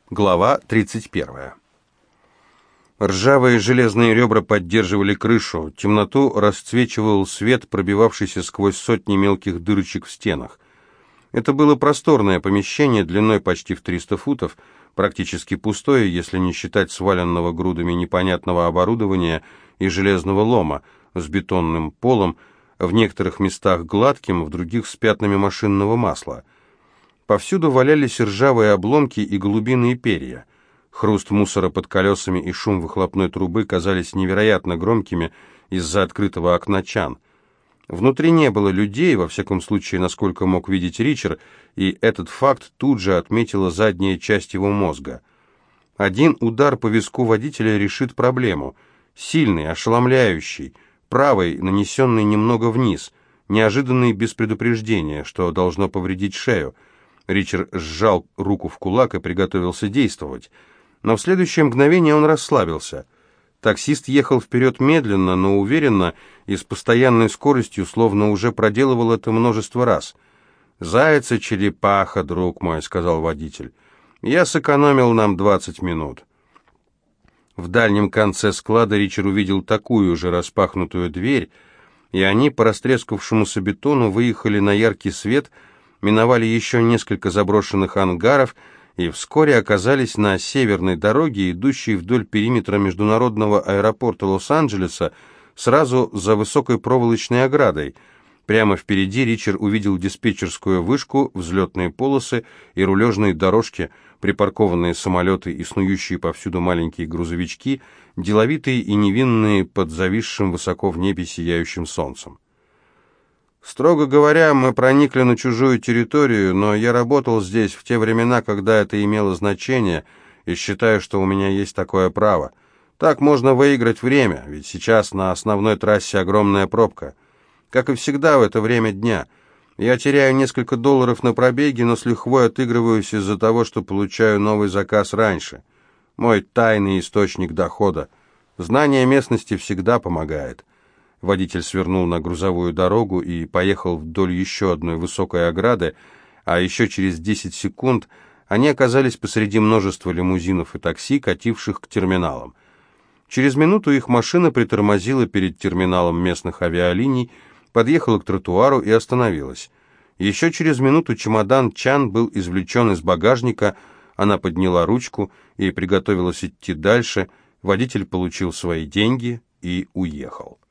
Глава 31. Ржавые железные ребра поддерживали крышу, темноту расцвечивал свет, пробивавшийся сквозь сотни мелких дырочек в стенах. Это было просторное помещение длиной почти в 300 футов, практически пустое, если не считать сваленного грудами непонятного оборудования и железного лома с бетонным полом, в некоторых местах гладким, в других с пятнами машинного масла. Повсюду валялись ржавые обломки и голубиные перья. Хруст мусора под колесами и шум выхлопной трубы казались невероятно громкими из-за открытого окна чан. Внутри не было людей, во всяком случае, насколько мог видеть Ричард, и этот факт тут же отметила задняя часть его мозга. Один удар по виску водителя решит проблему. Сильный, ошеломляющий, правый, нанесенный немного вниз, неожиданный без предупреждения, что должно повредить шею. Ричард сжал руку в кулак и приготовился действовать. Но в следующее мгновение он расслабился. Таксист ехал вперед медленно, но уверенно и с постоянной скоростью, словно уже проделывал это множество раз. «Заяц и черепаха, друг мой», — сказал водитель. «Я сэкономил нам 20 минут». В дальнем конце склада Ричард увидел такую же распахнутую дверь, и они по растрескавшемуся бетону выехали на яркий свет, миновали еще несколько заброшенных ангаров и вскоре оказались на северной дороге, идущей вдоль периметра международного аэропорта Лос-Анджелеса, сразу за высокой проволочной оградой. Прямо впереди Ричард увидел диспетчерскую вышку, взлетные полосы и рулежные дорожки, припаркованные самолеты и снующие повсюду маленькие грузовички, деловитые и невинные под зависшим высоко в небе сияющим солнцем. «Строго говоря, мы проникли на чужую территорию, но я работал здесь в те времена, когда это имело значение, и считаю, что у меня есть такое право. Так можно выиграть время, ведь сейчас на основной трассе огромная пробка. Как и всегда в это время дня. Я теряю несколько долларов на пробеге, но с лихвой отыгрываюсь из-за того, что получаю новый заказ раньше. Мой тайный источник дохода. Знание местности всегда помогает». Водитель свернул на грузовую дорогу и поехал вдоль еще одной высокой ограды, а еще через 10 секунд они оказались посреди множества лимузинов и такси, кативших к терминалам. Через минуту их машина притормозила перед терминалом местных авиалиний, подъехала к тротуару и остановилась. Еще через минуту чемодан Чан был извлечен из багажника, она подняла ручку и приготовилась идти дальше, водитель получил свои деньги и уехал.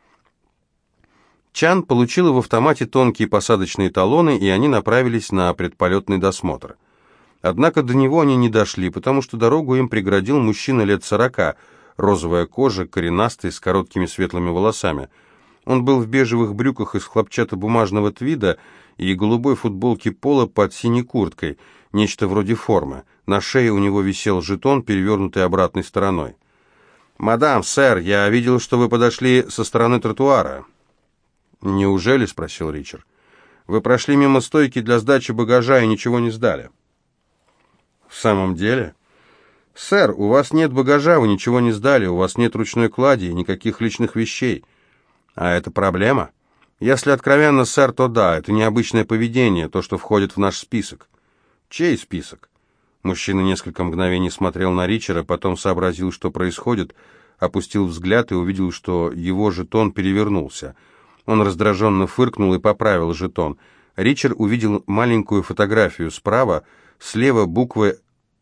Чан получила в автомате тонкие посадочные талоны, и они направились на предполетный досмотр. Однако до него они не дошли, потому что дорогу им преградил мужчина лет 40, розовая кожа, коренастый, с короткими светлыми волосами. Он был в бежевых брюках из хлопчатобумажного твида и голубой футболке поло под синей курткой, нечто вроде формы. На шее у него висел жетон, перевернутый обратной стороной. «Мадам, сэр, я видел, что вы подошли со стороны тротуара». «Неужели?» — спросил Ричард. «Вы прошли мимо стойки для сдачи багажа и ничего не сдали». «В самом деле?» «Сэр, у вас нет багажа, вы ничего не сдали, у вас нет ручной клади и никаких личных вещей». «А это проблема?» «Если откровенно, сэр, то да, это необычное поведение, то, что входит в наш список». «Чей список?» Мужчина несколько мгновений смотрел на Ричарда, потом сообразил, что происходит, опустил взгляд и увидел, что его жетон перевернулся. Он раздраженно фыркнул и поправил жетон. Ричард увидел маленькую фотографию справа, слева буквы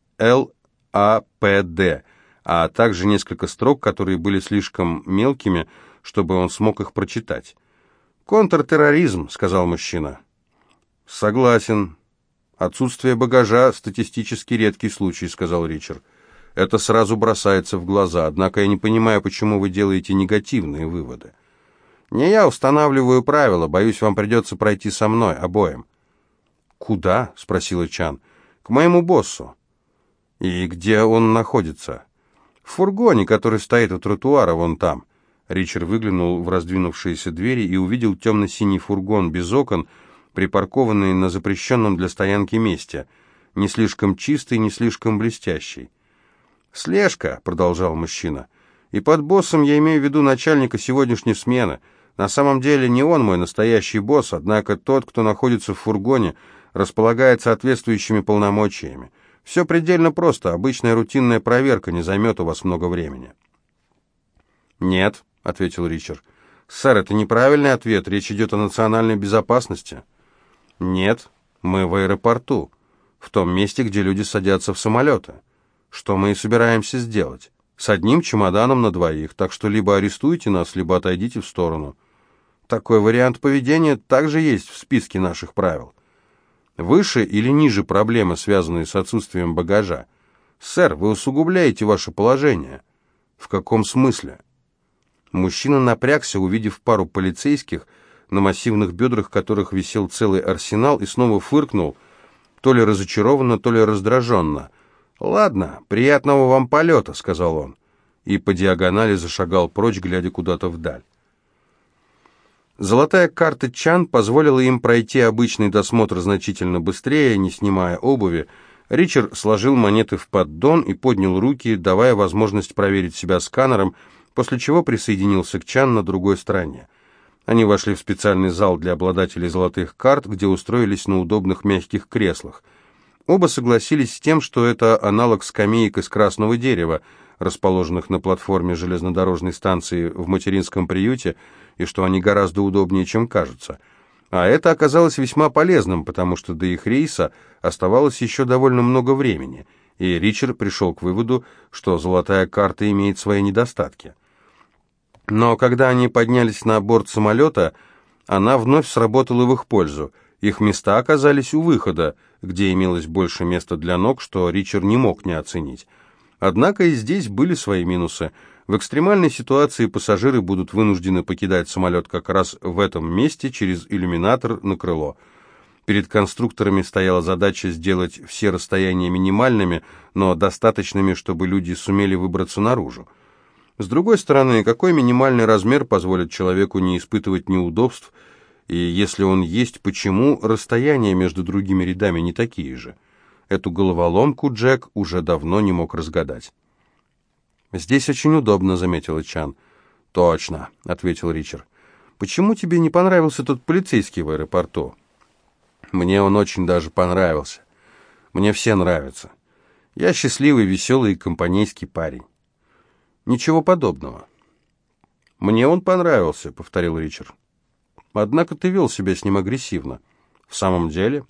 ЛАПД, а также несколько строк, которые были слишком мелкими, чтобы он смог их прочитать. «Контртерроризм», — сказал мужчина. «Согласен. Отсутствие багажа — статистически редкий случай», — сказал Ричард. «Это сразу бросается в глаза, однако я не понимаю, почему вы делаете негативные выводы». «Не я устанавливаю правила, боюсь, вам придется пройти со мной, обоим». «Куда?» — спросила Чан. «К моему боссу». «И где он находится?» «В фургоне, который стоит у тротуара, вон там». Ричард выглянул в раздвинувшиеся двери и увидел темно-синий фургон без окон, припаркованный на запрещенном для стоянки месте, не слишком чистый, не слишком блестящий. «Слежка», — продолжал мужчина, — «и под боссом я имею в виду начальника сегодняшней смены. На самом деле не он мой настоящий босс, однако тот, кто находится в фургоне, располагает соответствующими полномочиями. Все предельно просто, обычная рутинная проверка, не займет у вас много времени». «Нет», — ответил Ричард. «Сэр, это неправильный ответ, речь идет о национальной безопасности». «Нет, мы в аэропорту, в том месте, где люди садятся в самолеты. Что мы и собираемся сделать. С одним чемоданом на двоих, так что либо арестуйте нас, либо отойдите в сторону. Такой вариант поведения также есть в списке наших правил. Выше или ниже проблемы, связанные с отсутствием багажа? Сэр, вы усугубляете ваше положение». «В каком смысле?» Мужчина напрягся, увидев пару полицейских, на массивных бедрах которых висел целый арсенал, и снова фыркнул, то ли разочарованно, то ли раздраженно. «Ладно, приятного вам полета», — сказал он, и по диагонали зашагал прочь, глядя куда-то вдаль. Золотая карта Чан позволила им пройти обычный досмотр значительно быстрее, не снимая обуви. Ричард сложил монеты в поддон и поднял руки, давая возможность проверить себя сканером, после чего присоединился к Чан на другой стороне. Они вошли в специальный зал для обладателей золотых карт, где устроились на удобных мягких креслах. Оба согласились с тем, что это аналог скамеек из красного дерева, расположенных на платформе железнодорожной станции в материнском приюте, и что они гораздо удобнее, чем кажется. А это оказалось весьма полезным, потому что до их рейса оставалось еще довольно много времени, и Ричард пришел к выводу, что золотая карта имеет свои недостатки. Но когда они поднялись на борт самолета, она вновь сработала в их пользу. Их места оказались у выхода, где имелось больше места для ног, что Ричард не мог не оценить. Однако и здесь были свои минусы. В экстремальной ситуации пассажиры будут вынуждены покидать самолет как раз в этом месте через иллюминатор на крыло. Перед конструкторами стояла задача сделать все расстояния минимальными, но достаточными, чтобы люди сумели выбраться наружу. С другой стороны, какой минимальный размер позволит человеку не испытывать неудобств, и если он есть, почему расстояния между другими рядами не такие же? Эту головоломку Джек уже давно не мог разгадать. «Здесь очень удобно», — заметила Чан. «Точно», — ответил Ричард. «Почему тебе не понравился тот полицейский в аэропорту?» «Мне он очень даже понравился. Мне все нравятся. Я счастливый, веселый и компанейский парень». «Ничего подобного». «Мне он понравился», — повторил Ричард. «Однако ты вел себя с ним агрессивно». «В самом деле?»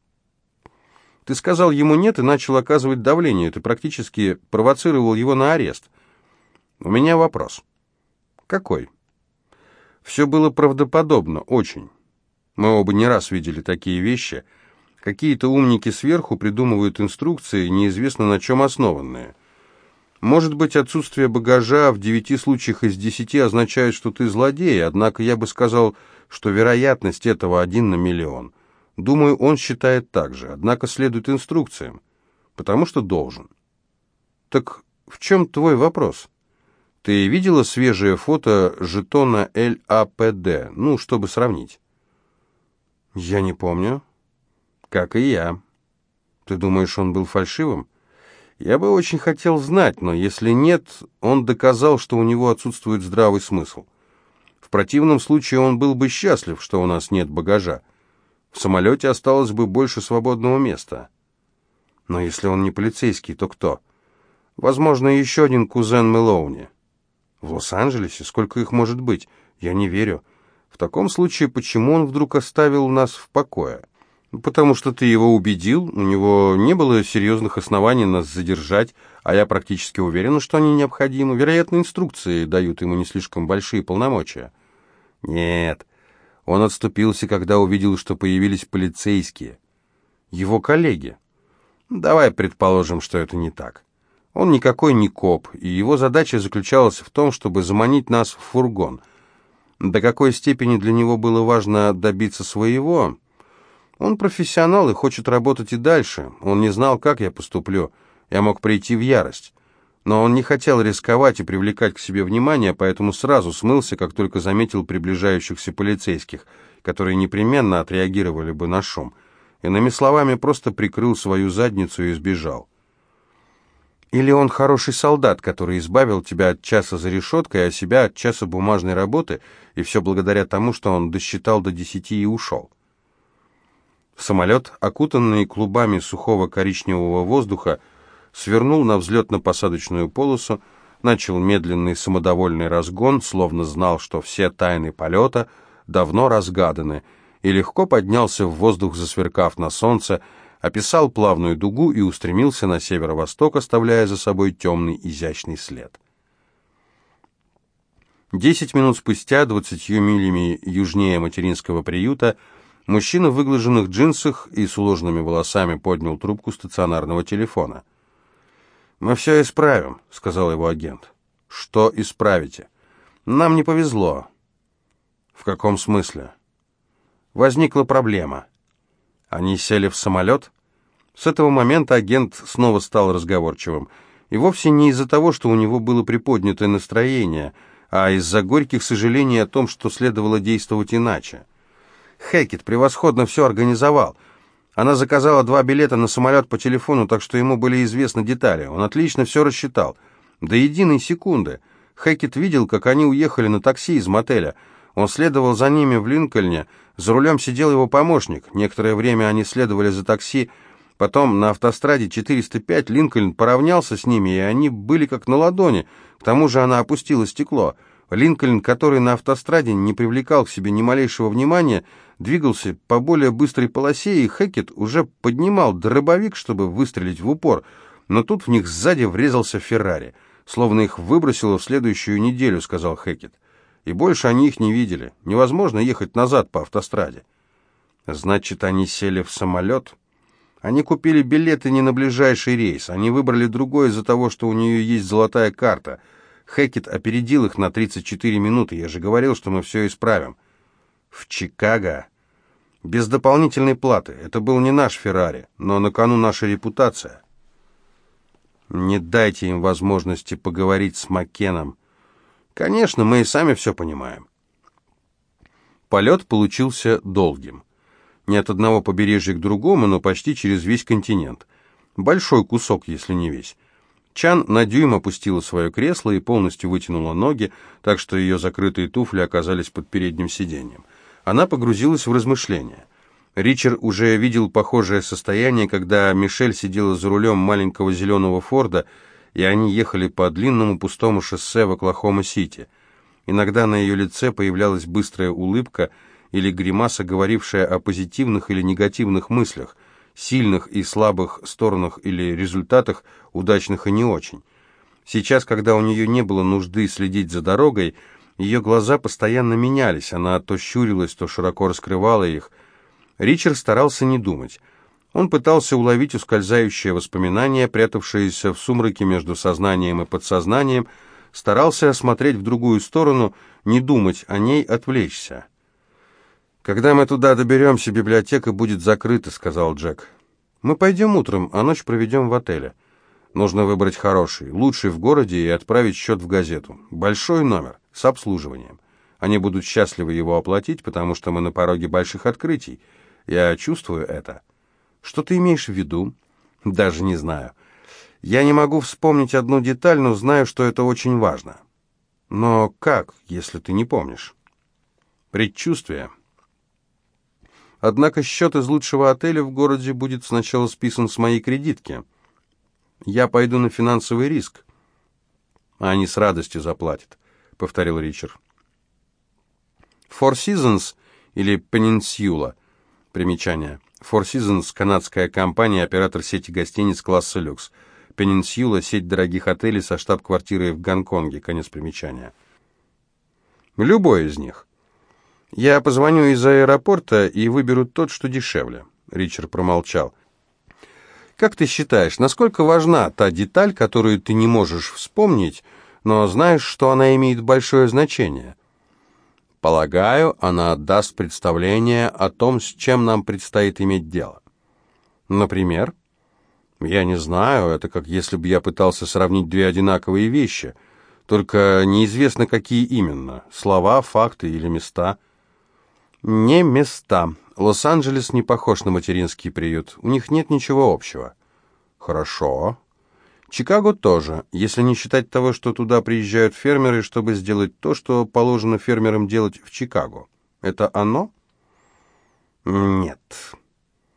«Ты сказал ему «нет» и начал оказывать давление. Ты практически провоцировал его на арест». «У меня вопрос». «Какой?» «Все было правдоподобно, очень. Мы оба не раз видели такие вещи. Какие-то умники сверху придумывают инструкции, неизвестно на чем основанные. Может быть, отсутствие багажа в 9 случаях из 10 означает, что ты злодей, однако я бы сказал, что вероятность этого 1 на миллион. Думаю, он считает так же, однако следует инструкциям, потому что должен». «Так в чем твой вопрос? Ты видела свежее фото жетона ЛАПД, ну, чтобы сравнить?» «Я не помню». «Как и я». «Ты думаешь, он был фальшивым?» «Я бы очень хотел знать, но если нет, он доказал, что у него отсутствует здравый смысл. В противном случае он был бы счастлив, что у нас нет багажа. В самолете осталось бы больше свободного места». «Но если он не полицейский, то кто?» «Возможно, еще один кузен Мэлоуни». «В Лос-Анджелесе? Сколько их может быть? Я не верю. В таком случае, почему он вдруг оставил нас в покое?» «Потому что ты его убедил, у него не было серьезных оснований нас задержать, а я практически уверен, что они необходимы. Вероятно, инструкции дают ему не слишком большие полномочия». «Нет, он отступился, когда увидел, что появились полицейские. Его коллеги. Давай предположим, что это не так. Он никакой не коп, и его задача заключалась в том, чтобы заманить нас в фургон. До какой степени для него было важно добиться своего? Он профессионал и хочет работать и дальше. Он не знал, как я поступлю. Я мог прийти в ярость. Но он не хотел рисковать и привлекать к себе внимание, поэтому сразу смылся, как только заметил приближающихся полицейских, которые непременно отреагировали бы на шум. Иными словами, просто прикрыл свою задницу и сбежал. Или он хороший солдат, который избавил тебя от часа за решеткой, а себя от часа бумажной работы, и все благодаря тому, что он досчитал до 10 и ушел. Самолет, окутанный клубами сухого коричневого воздуха, свернул на взлетно-посадочную полосу, начал медленный самодовольный разгон, словно знал, что все тайны полета давно разгаданы, и легко поднялся в воздух, засверкав на солнце, описал плавную дугу и устремился на северо-восток, оставляя за собой темный изящный след. 10 минут спустя, 20 милями южнее материнского приюта, мужчина в выглаженных джинсах и с уложенными волосами поднял трубку стационарного телефона. «Мы все исправим», — сказал его агент. «Что исправите?» «Нам не повезло». «В каком смысле?» «Возникла проблема». Они сели в самолет. С этого момента агент снова стал разговорчивым. И вовсе не из-за того, что у него было приподнятое настроение, а из-за горьких сожалений о том, что следовало действовать иначе. Хэкет превосходно все организовал. Она заказала 2 билета на самолет по телефону, так что ему были известны детали. Он отлично все рассчитал. До единой секунды. Хэкет видел, как они уехали на такси из мотеля. Он следовал за ними в Линкольне. За рулем сидел его помощник. Некоторое время они следовали за такси. Потом на автостраде 405 Линкольн поравнялся с ними, и они были как на ладони. К тому же она опустила стекло. Линкольн, который на автостраде не привлекал к себе ни малейшего внимания, двигался по более быстрой полосе, и Хэкет уже поднимал дробовик, чтобы выстрелить в упор, но тут в них сзади врезался Феррари. «Словно их выбросило в следующую неделю», — сказал Хэкет. «И больше они их не видели. Невозможно ехать назад по автостраде». «Значит, они сели в самолет?» «Они купили билеты не на ближайший рейс. Они выбрали другой из-за того, что у нее есть золотая карта». Хэкет опередил их на 34 минуты. Я же говорил, что мы все исправим. В Чикаго? Без дополнительной платы. Это был не наш Феррари, но на кону наша репутация. Не дайте им возможности поговорить с Маккеном. Конечно, мы и сами все понимаем. Полет получился долгим. Не от одного побережья к другому, но почти через весь континент. Большой кусок, если не весь. Чан на дюйм опустила свое кресло и полностью вытянула ноги, так что ее закрытые туфли оказались под передним сиденьем. Она погрузилась в размышления. Ричард уже видел похожее состояние, когда Мишель сидела за рулем маленького зеленого Форда, и они ехали по длинному пустому шоссе в Оклахома-Сити. Иногда на ее лице появлялась быстрая улыбка или гримаса, говорившая о позитивных или негативных мыслях, сильных и слабых сторонах или результатах, удачных и не очень. Сейчас, когда у нее не было нужды следить за дорогой, ее глаза постоянно менялись, она то щурилась, то широко раскрывала их. Ричард старался не думать. Он пытался уловить ускользающее воспоминание, прятавшееся в сумраке между сознанием и подсознанием, старался осмотреть в другую сторону, не думать о ней, отвлечься. «Когда мы туда доберемся, библиотека будет закрыта», — сказал Джек. «Мы пойдем утром, а ночь проведем в отеле. Нужно выбрать хороший, лучший в городе и отправить счет в газету. Большой номер, с обслуживанием. Они будут счастливы его оплатить, потому что мы на пороге больших открытий. Я чувствую это». «Что ты имеешь в виду?» «Даже не знаю. Я не могу вспомнить одну деталь, но знаю, что это очень важно». «Но как, если ты не помнишь?» «Предчувствие». Однако счет из лучшего отеля в городе будет сначала списан с моей кредитки. Я пойду на финансовый риск. А они с радостью заплатят, повторил Ричард. Four Seasons или Peninsula. Примечание. Four Seasons – канадская компания, оператор сети гостиниц класса люкс. Peninsula – сеть дорогих отелей со штаб-квартирой в Гонконге. Конец примечания. Любой из них. «Я позвоню из аэропорта и выберу тот, что дешевле». Ричард промолчал. «Как ты считаешь, насколько важна та деталь, которую ты не можешь вспомнить, но знаешь, что она имеет большое значение?» «Полагаю, она даст представление о том, с чем нам предстоит иметь дело». «Например?» «Я не знаю, это как если бы я пытался сравнить две одинаковые вещи, только неизвестно, какие именно, слова, факты или места». «Не места. Лос-Анджелес не похож на материнский приют. У них нет ничего общего». «Хорошо. Чикаго тоже, если не считать того, что туда приезжают фермеры, чтобы сделать то, что положено фермерам делать в Чикаго. Это оно?» «Нет».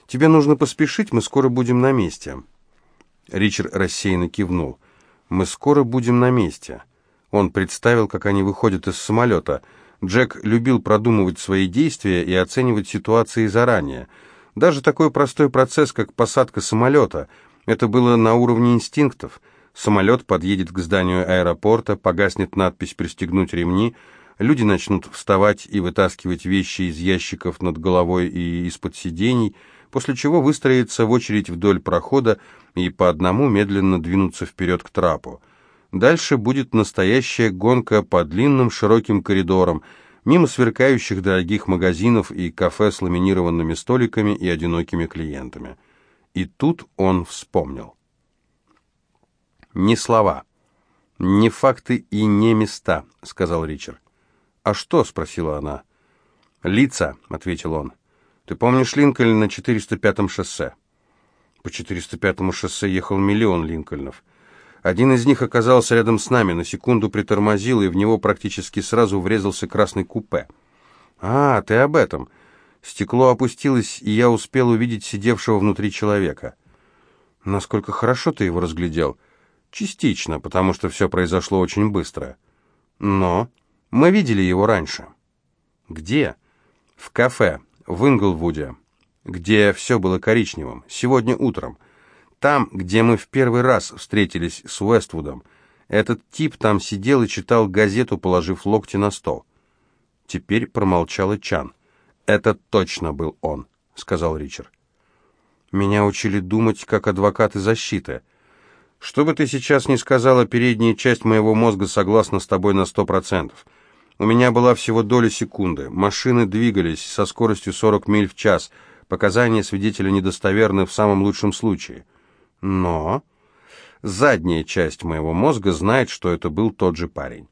«Тебе нужно поспешить, мы скоро будем на месте». Ричард рассеянно кивнул. «Мы скоро будем на месте». Он представил, как они выходят из самолета. Джек любил продумывать свои действия и оценивать ситуации заранее. Даже такой простой процесс, как посадка самолета, это было на уровне инстинктов. Самолет подъедет к зданию аэропорта, погаснет надпись «Пристегнуть ремни», люди начнут вставать и вытаскивать вещи из ящиков над головой и из-под сидений, после чего выстроиться в очередь вдоль прохода и по одному медленно двинуться вперед к трапу. Дальше будет настоящая гонка по длинным широким коридорам, мимо сверкающих дорогих магазинов и кафе с ламинированными столиками и одинокими клиентами. И тут он вспомнил. «Не слова, не факты и не места», — сказал Ричард. «А что?» — спросила она. «Лица», — ответил он. «Ты помнишь Линкольна на 405-м шоссе?» По 405-му шоссе ехал миллион Линкольнов. Один из них оказался рядом с нами, на секунду притормозил, и в него практически сразу врезался красный купе. «А, ты об этом». Стекло опустилось, и я успел увидеть сидевшего внутри человека. «Насколько хорошо ты его разглядел?» «Частично, потому что все произошло очень быстро. Но мы видели его раньше». «Где?» «В кафе, в Инглвуде, где все было коричневым, сегодня утром. Там, где мы в первый раз встретились с Уэствудом. Этот тип там сидел и читал газету, положив локти на стол». Теперь промолчала Чан. «Это точно был он», — сказал Ричард. «Меня учили думать, как адвокаты защиты. Что бы ты сейчас ни сказала, передняя часть моего мозга согласна с тобой на 100%. У меня была всего доля секунды. Машины двигались со скоростью 40 миль в час. Показания свидетеля недостоверны в самом лучшем случае. Но задняя часть моего мозга знает, что это был тот же парень».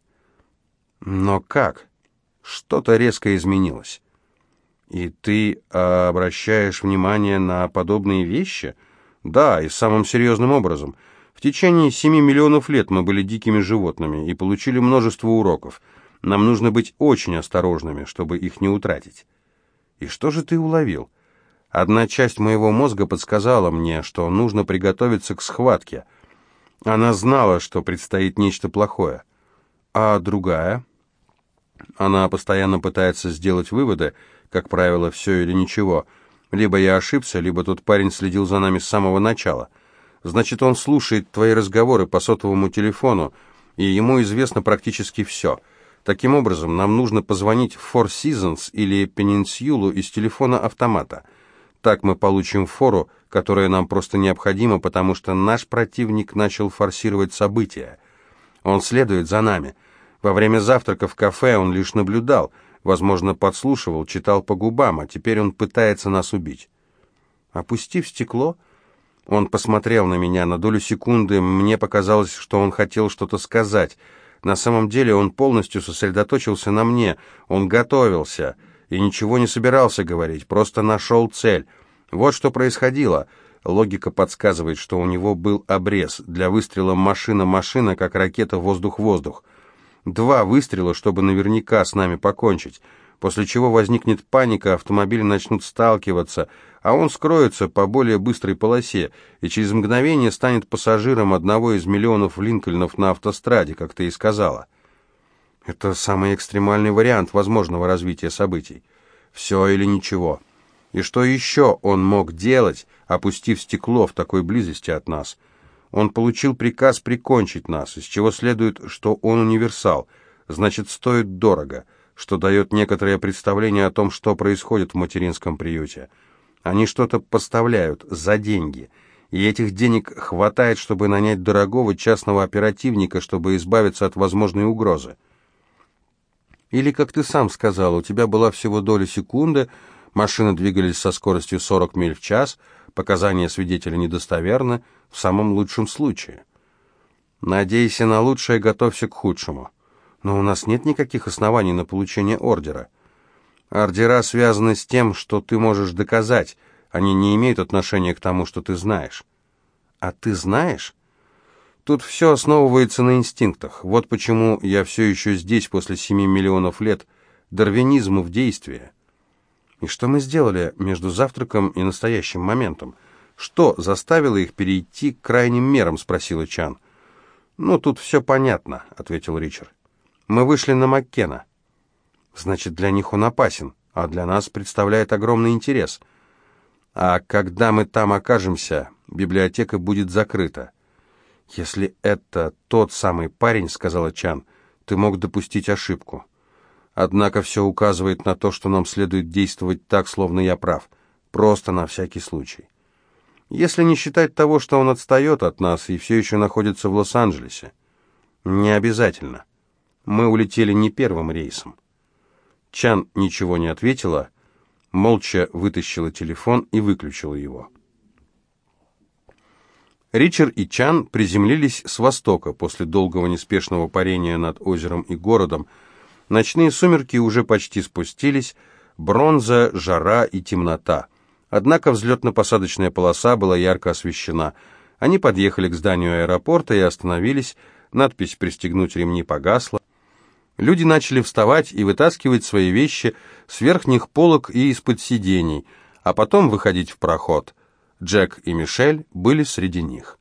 «Но как? Что-то резко изменилось». «И ты обращаешь внимание на подобные вещи?» «Да, и самым серьезным образом. В течение 7 миллионов лет мы были дикими животными и получили множество уроков. Нам нужно быть очень осторожными, чтобы их не утратить». «И что же ты уловил?» «Одна часть моего мозга подсказала мне, что нужно приготовиться к схватке. Она знала, что предстоит нечто плохое. А другая?» «Она постоянно пытается сделать выводы, как правило, все или ничего. Либо я ошибся, либо тот парень следил за нами с самого начала. Значит, он слушает твои разговоры по сотовому телефону, и ему известно практически все. Таким образом, нам нужно позвонить в Four Seasons или Пенинсюлу из телефона-автомата. Так мы получим фору, которая нам просто необходима, потому что наш противник начал форсировать события. Он следует за нами. Во время завтрака в кафе он лишь наблюдал, возможно, подслушивал, читал по губам, а теперь он пытается нас убить». Опустив стекло, он посмотрел на меня. На долю секунды мне показалось, что он хотел что-то сказать. На самом деле он полностью сосредоточился на мне. Он готовился и ничего не собирался говорить, просто нашел цель. Вот что происходило. Логика подсказывает, что у него был обрез. Для выстрела машина-машина, как ракета воздух-воздух. 2 выстрела, чтобы наверняка с нами покончить. После чего возникнет паника, автомобили начнут сталкиваться, а он скроется по более быстрой полосе и через мгновение станет пассажиром одного из миллионов Линкольнов на автостраде, как ты и сказала. Это самый экстремальный вариант возможного развития событий. Все или ничего. И что еще он мог делать, опустив стекло в такой близости от нас? Он получил приказ прикончить нас, из чего следует, что он универсал, значит, стоит дорого, что дает некоторое представление о том, что происходит в материнском приюте. Они что-то поставляют за деньги, и этих денег хватает, чтобы нанять дорогого частного оперативника, чтобы избавиться от возможной угрозы. Или, как ты сам сказал, у тебя была всего доля секунды, машины двигались со скоростью 40 миль в час, показания свидетеля недостоверны, в самом лучшем случае. Надейся на лучшее, готовься к худшему. Но у нас нет никаких оснований на получение ордера. Ордера связаны с тем, что ты можешь доказать. Они не имеют отношения к тому, что ты знаешь. А ты знаешь? Тут все основывается на инстинктах. Вот почему я все еще здесь после 7 миллионов лет. Дарвинизм в действии. И что мы сделали между завтраком и настоящим моментом? Что заставило их перейти к крайним мерам?» — спросила Чан. «Ну, тут все понятно», — ответил Ричард. «Мы вышли на Маккена. Значит, для них он опасен, а для нас представляет огромный интерес. А когда мы там окажемся, библиотека будет закрыта». «Если это тот самый парень, — сказала Чан, — ты мог допустить ошибку. Однако все указывает на то, что нам следует действовать так, словно я прав. Просто на всякий случай. Если не считать того, что он отстает от нас и все еще находится в Лос-Анджелесе. Не обязательно. Мы улетели не первым рейсом». Чан ничего не ответила, молча вытащила телефон и выключила его. Ричард и Чан приземлились с востока после долгого неспешного парения над озером и городом. Ночные сумерки уже почти спустились, бронза, жара и темнота. Однако взлетно-посадочная полоса была ярко освещена. Они подъехали к зданию аэропорта и остановились. Надпись «Пристегнуть ремни» погасла. Люди начали вставать и вытаскивать свои вещи с верхних полок и из-под сидений, а потом выходить в проход. Джек и Мишель были среди них.